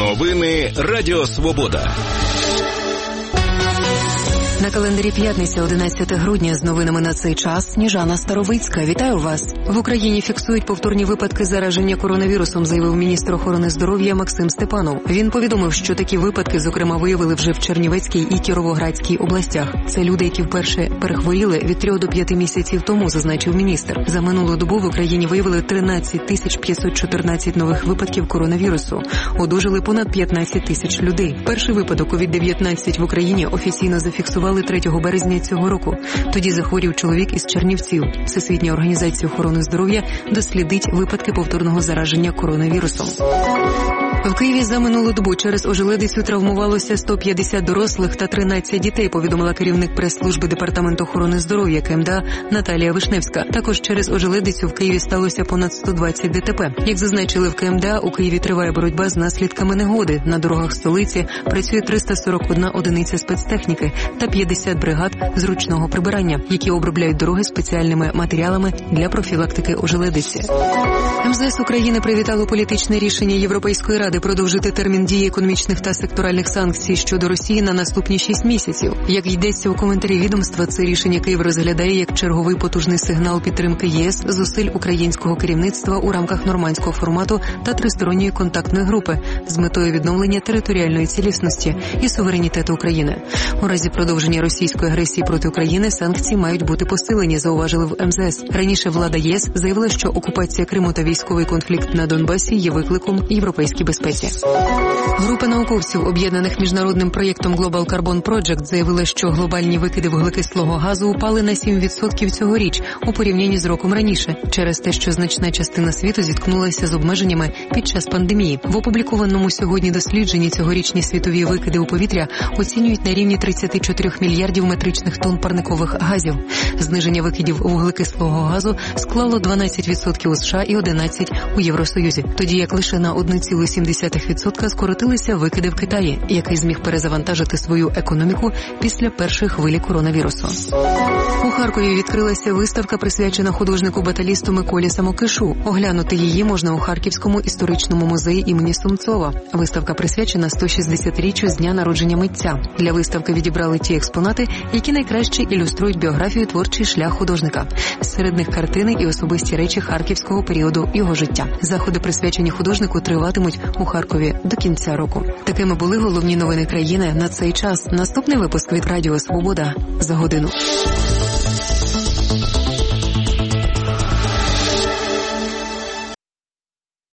Новини Радіо Свобода. На календарі п'ятниця, 11 грудня, з новинами на цей час Сніжана Старовицька. Вітаю вас. В Україні фіксують повторні випадки зараження коронавірусом, заявив міністр охорони здоров'я Максим Степанов. Він повідомив, що такі випадки, зокрема, виявили вже в Чернівецькій і Кіровоградській областях. Це люди, які вперше перехворіли від 3 до 5 місяців тому, зазначив міністр. За минулу добу в Україні виявили 13 514 нових випадків коронавірусу. Одужали понад 15 тисяч людей. Перший випадок COVID-19 в Україні офіційно зафіксували 3 березня цього року. Тоді захворів чоловік із Чернівців. Всесвітня організація охорони здоров'я дослідить випадки повторного зараження коронавірусом. В Києві за минулу добу через ожеледицю травмувалося 150 дорослих та 13 дітей, повідомила керівник прес-служби Департаменту охорони здоров'я КМДА Наталія Вишневська. Також через ожеледицю в Києві сталося понад 120 ДТП. Як зазначили в КМДА, у Києві триває боротьба з наслідками негоди. На дорогах столиці працює 341 одиниця спецтехніки та 50 бригад зручного прибирання, які обробляють дороги спеціальними матеріалами для профілактики ожеледиці. МЗС України привітало політичне рішення Європейської Ради продовжити термін дії економічних та секторальних санкцій щодо Росії на наступні 6 місяців. Як йдеться у коментарі відомства, це рішення Київ розглядає як черговий потужний сигнал підтримки ЄС, зусиль українського керівництва у рамках нормандського формату та тристоронньої контактної групи з метою відновлення територіальної цілісності і суверенітету України. У разі продовження російської агресії проти України санкції мають бути посилені, зауважили в МЗС. Раніше влада ЄС заявила, що окупація Криму та військовий конфлікт на Донбасі є викликом європейській безпеці. Група науковців, об'єднаних міжнародним проєктом Global Carbon Project, заявила, що глобальні викиди вуглекислого газу упали на 7% цьогоріч у порівнянні з роком раніше, через те, що значна частина світу зіткнулася з обмеженнями під час пандемії. В опублікованому сьогодні дослідженні цьогорічні світові викиди у повітря оцінюють на рівні 34 мільярдів метричних тонн парникових газів. Зниження викидів вуглекислого газу склало 12% у США і 11% у Євросоюзі, тоді як лише на 1,7% скоротилися викиди в Китаї, який зміг перезавантажити свою економіку після першої хвилі коронавірусу. У Харкові відкрилася виставка, присвячена художнику-баталісту Миколі Самокишу. Оглянути її можна у Харківському історичному музеї імені Сумцова. Виставка присвячена 160-річчю з дня народження митця. Для виставки відібрали ті експонати, які найкраще ілюструють біографію, творчий шлях художника. Серед них картини і особисті речі харківського періоду його життя. Заходи, присвячені художнику, триватимуть у Харкові до кінця року. Такими були головні новини країни на цей час. Наступний випуск від Радіо Свобода за годину.